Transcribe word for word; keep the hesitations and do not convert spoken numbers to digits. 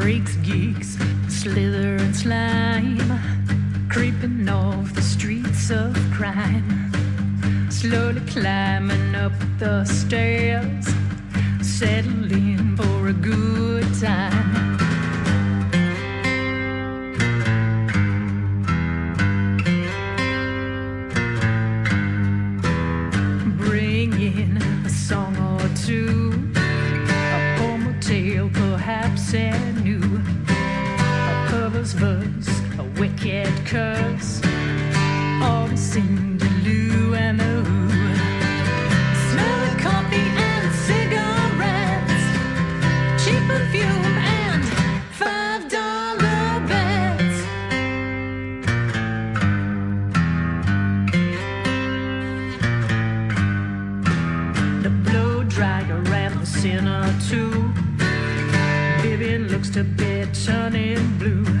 freaks, geeks, slither and slime, creeping off the streets of crime, slowly climbing up the stairs, settling for a good time. Bringing a song or two, a poem or tale perhaps and new, a perverse verse, a wicked curse, all the Cinderloo and the Who. Smell of coffee and cigarettes, cheap perfume and five dollar bets. The blow dryer and the sinner too. Vivian looks to be turning blue.